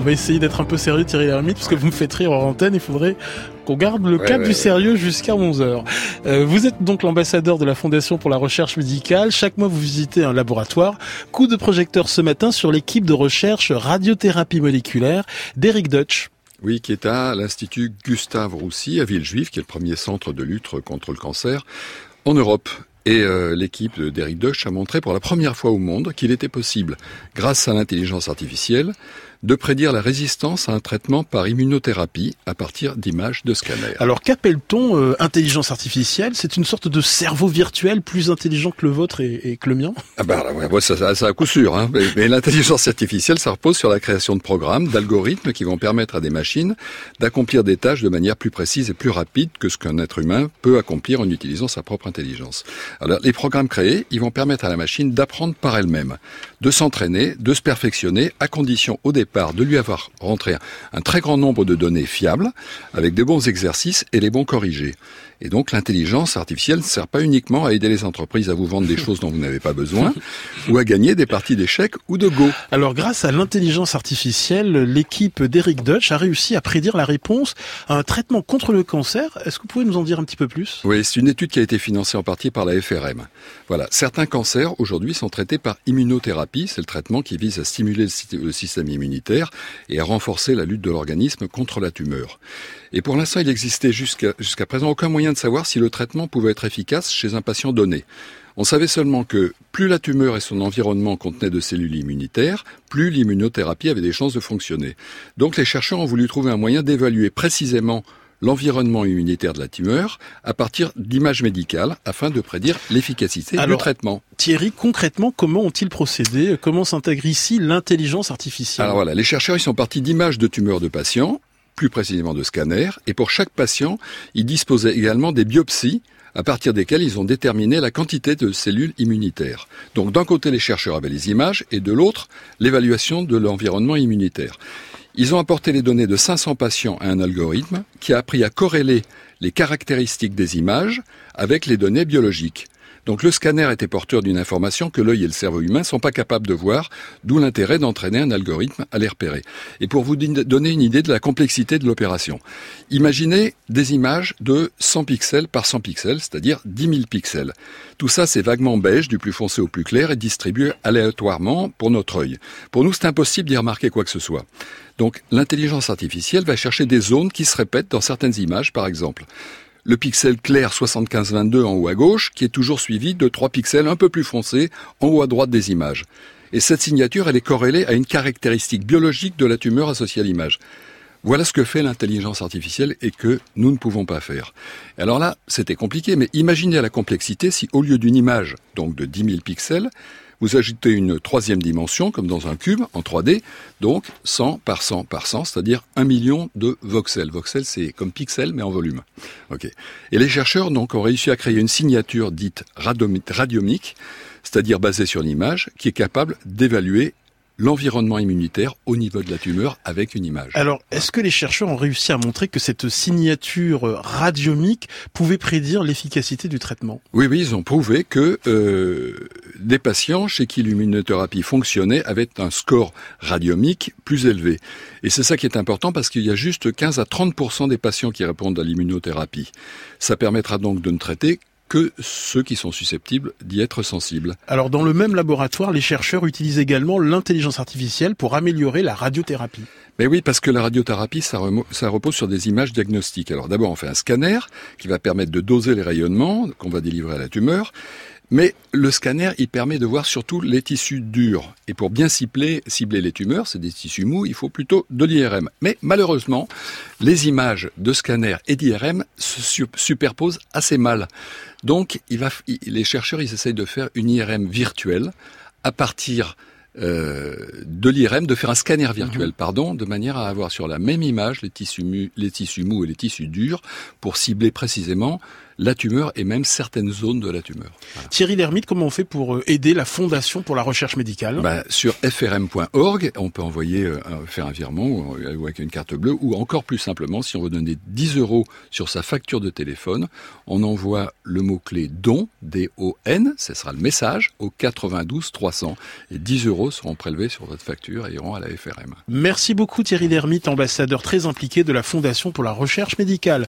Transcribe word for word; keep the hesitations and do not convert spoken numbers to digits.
va essayer d'être un peu sérieux, Thierry Lhermitte, parce que vous me faites rire en antenne. Il faudrait qu'on garde le ouais, cap ouais, du sérieux jusqu'à onze heures. Euh, vous êtes donc l'ambassadeur de la Fondation pour la recherche médicale. Chaque mois, vous visitez un laboratoire. Coup de projecteur ce matin sur l'équipe de recherche radiothérapie moléculaire d'Eric Deutsch. Oui, qui est à l'Institut Gustave Roussy, à Villejuif, qui est le premier centre de lutte contre le cancer en Europe. Et euh, l'équipe d'Eric Deutsch a montré pour la première fois au monde qu'il était possible, grâce à l'intelligence artificielle, de prédire la résistance à un traitement par immunothérapie à partir d'images de scanner. Alors qu'appelle-t-on euh, intelligence artificielle ? C'est une sorte de cerveau virtuel plus intelligent que le vôtre et, et que le mien ? Ah bah ouais, ouais, ça, ça, ça à coup sûr. Hein. Mais, mais l'intelligence artificielle, ça repose sur la création de programmes, d'algorithmes qui vont permettre à des machines d'accomplir des tâches de manière plus précise et plus rapide que ce qu'un être humain peut accomplir en utilisant sa propre intelligence. Alors les programmes créés, ils vont permettre à la machine d'apprendre par elle-même, de s'entraîner, de se perfectionner, à condition au départ de lui avoir rentré un très grand nombre de données fiables, avec des bons exercices et les bons corrigés. Et donc l'intelligence artificielle ne sert pas uniquement à aider les entreprises à vous vendre des choses dont vous n'avez pas besoin, ou à gagner des parties d'échecs ou de Go. Alors grâce à l'intelligence artificielle, l'équipe d'Eric Deutsch a réussi à prédire la réponse à un traitement contre le cancer. Est-ce que vous pouvez nous en dire un petit peu plus ? Oui, c'est une étude qui a été financée en partie par la F R M. Voilà, certains cancers aujourd'hui sont traités par immunothérapie, c'est le traitement qui vise à stimuler le système immunitaire et à renforcer la lutte de l'organisme contre la tumeur. Et pour l'instant, il n'existait jusqu'à jusqu'à présent aucun moyen de savoir si le traitement pouvait être efficace chez un patient donné. On savait seulement que plus la tumeur et son environnement contenaient de cellules immunitaires, plus l'immunothérapie avait des chances de fonctionner. Donc les chercheurs ont voulu trouver un moyen d'évaluer précisément l'environnement immunitaire de la tumeur à partir d'images médicales afin de prédire l'efficacité Alors, du traitement. Thierry, concrètement, comment ont-ils procédé ? Comment s'intègre ici l'intelligence artificielle ? Alors voilà, les chercheurs ils sont partis d'images de tumeurs de patients, plus précisément de scanners, et pour chaque patient, ils disposaient également des biopsies à partir desquelles ils ont déterminé la quantité de cellules immunitaires. Donc d'un côté, les chercheurs avaient les images, et de l'autre, l'évaluation de l'environnement immunitaire. Ils ont apporté les données de cinq cents patients à un algorithme qui a appris à corréler les caractéristiques des images avec les données biologiques. Donc le scanner était porteur d'une information que l'œil et le cerveau humain ne sont pas capables de voir, d'où l'intérêt d'entraîner un algorithme à les repérer. Et pour vous donner une idée de la complexité de l'opération, imaginez des images de cent pixels par cent pixels, c'est-à-dire dix mille pixels. Tout ça, c'est vaguement beige, du plus foncé au plus clair, et distribué aléatoirement pour notre œil. Pour nous, c'est impossible d'y remarquer quoi que ce soit. Donc l'intelligence artificielle va chercher des zones qui se répètent dans certaines images, par exemple. Le pixel clair soixante-quinze vingt-deux en haut à gauche, qui est toujours suivi de trois pixels un peu plus foncés en haut à droite des images. Et cette signature, elle est corrélée à une caractéristique biologique de la tumeur associée à l'image. Voilà ce que fait l'intelligence artificielle et que nous ne pouvons pas faire. Alors là, c'était compliqué, mais imaginez la complexité si au lieu d'une image, donc de dix mille pixels, vous ajoutez une troisième dimension, comme dans un cube, en trois D, donc cent par cent par cent, c'est-à-dire un million de voxels. Voxels, c'est comme pixels, mais en volume. Okay. Et les chercheurs donc, ont réussi à créer une signature dite radiomique, c'est-à-dire basée sur l'image, qui est capable d'évaluer l'environnement immunitaire au niveau de la tumeur avec une image. Alors, est-ce que les chercheurs ont réussi à montrer que cette signature radiomique pouvait prédire l'efficacité du traitement ? Oui, oui, ils ont prouvé que euh, des patients chez qui l'immunothérapie fonctionnait avaient un score radiomique plus élevé. Et c'est ça qui est important parce qu'il y a juste quinze à trente pour cent des patients qui répondent à l'immunothérapie. Ça permettra donc de ne traiter que ceux qui sont susceptibles d'y être sensibles. Alors, dans le même laboratoire, les chercheurs utilisent également l'intelligence artificielle pour améliorer la radiothérapie. Mais oui, parce que la radiothérapie, ça, remo- ça repose sur des images diagnostiques. Alors d'abord, on fait un scanner qui va permettre de doser les rayonnements qu'on va délivrer à la tumeur. Mais le scanner, il permet de voir surtout les tissus durs. Et pour bien cibler, cibler les tumeurs, c'est des tissus mous, il faut plutôt de l'I R M. Mais malheureusement, les images de scanner et d'I R M se superposent assez mal. Donc, il va, les chercheurs, ils essayent de faire une I R M virtuelle à partir euh, de l'I R M, de faire un scanner virtuel, mmh. pardon, de manière à avoir sur la même image les tissus, mu, les tissus mous et les tissus durs pour cibler précisément la tumeur et même certaines zones de la tumeur. Voilà. Thierry Lhermitte, comment on fait pour aider la Fondation pour la recherche médicale ? Bah, sur f r m point org, on peut envoyer, euh, faire un virement ou, ou avec une carte bleue, ou encore plus simplement, si on veut donner dix euros sur sa facture de téléphone, on envoie le mot-clé don, D O N, ce sera le message, au quatre-vingt-douze trois cents, et dix euros seront prélevés sur votre facture et iront à la F R M. Merci beaucoup Thierry Lhermitte, ambassadeur très impliqué de la Fondation pour la recherche médicale.